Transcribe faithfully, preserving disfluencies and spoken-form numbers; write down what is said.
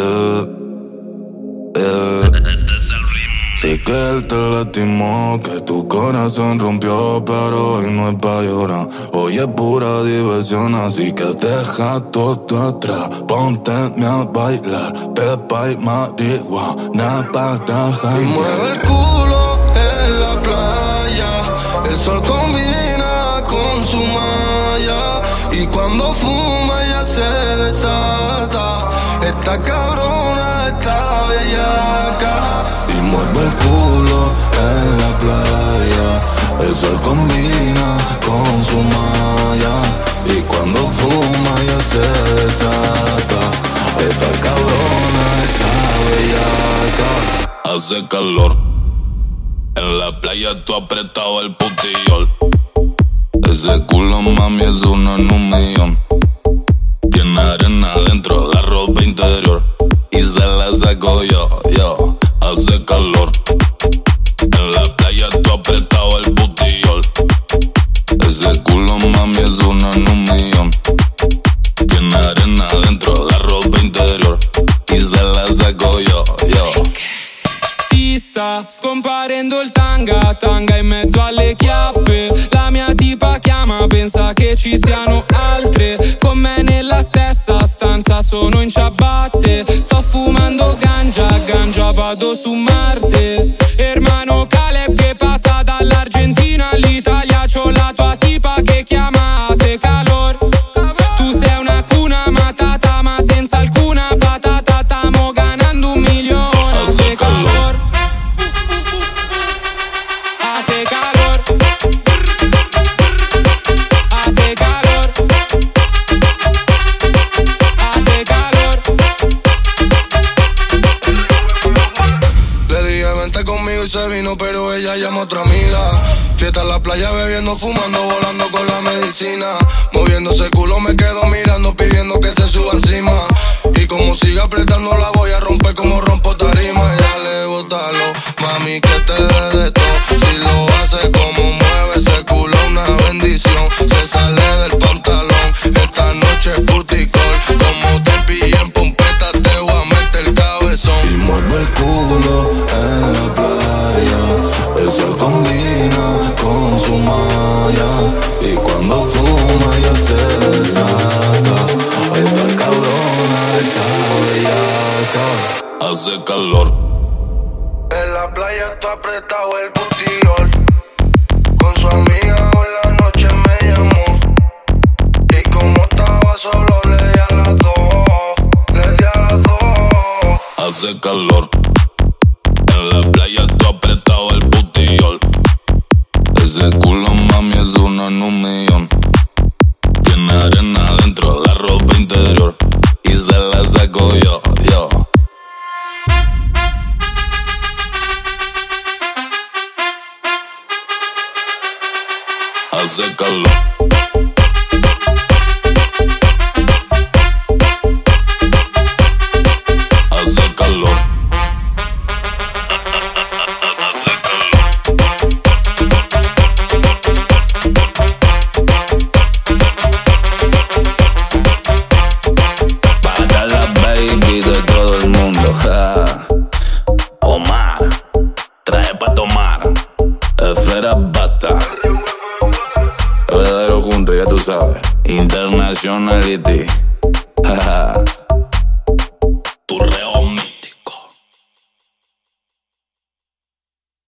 yeah, yeah. Sí que él te lastimó, que tu corazón rompió, pero hoy no es pa' llorar. Hoy es pura diversión, así que deja todo atrás. Ponte a bailar, pepa y marihuana para janguear. Y mueve el culo en la playa, el sol combina con su malla. Y cuando fuma ya se desata, esta cabrona está bellaca. Y mueve el culo en la playa, el sol combina con su malla. Y cuando fuma ya se desata, esta cabrona está bellaca. Hace calor, en la playa tú apretado el putillol. Ese culo mami es uno en un millón. Tiene arena adentro, la ropa interior, y se la saco yo, yo. Hace calor, en la playa tú apretado el putillol. Ese culo mami es uno en un millón. Tiene arena adentro, la ropa interior, y se la saco yo, yo. Ti sta scomparendo il tanga, tanga in mezzo alle chiappe. La mia tipa chiama, pensa che ci siano altre con me nella stessa stanza, sono in ciabatte. Sto fumando ganja, ganja vado su Marte. Hermano Caleb che passa dall'Argentina all'Italia, c'ho la tua tipa che chiama, hace calor. Tu sei una cuna matata ma senza alcuna patata, stamo ganando un milione. Hace calor, hace calor, hace calor, hace calor. Le dije vente conmigo y se vino, pero ella llama a otra amiga. Fiesta en la playa, bebiendo, fumando, volando con la medicina. Moviéndose el culo me quedo mirando, pidiendo que se suba encima. Y como siga apretando la voy a romper como rompo tarima. Dale, bótalo, mami, que te dé de todo. Si lo hace como mueve ese culo, una bendición. Se sale del pantalón, esta noche es puticol. Como te pillé en pompeta, te voy a meter el cabezón. Y mueve el culo en la playa, el sol combina con su malla. Y cuando fuma ya se desata, esta cabrona está bellaca. Hace calor, en la playa está apretado el putillol. Con su amiga hoy la noche me llamó. Y como estaba solo le di a las dos, le di a las dos. hace calor. En la playa tú apretado el putillol. Ese culo mami es uno en un millón. Tiene arena adentro, la ropa interior, y se la saco yo, yo. Hace calor. Hace calor. Para la baby de todo el mundo, ja. Omar, trae pa' tomar. Esfera bata. Verdadero junto, ya tú sabes. Internationality.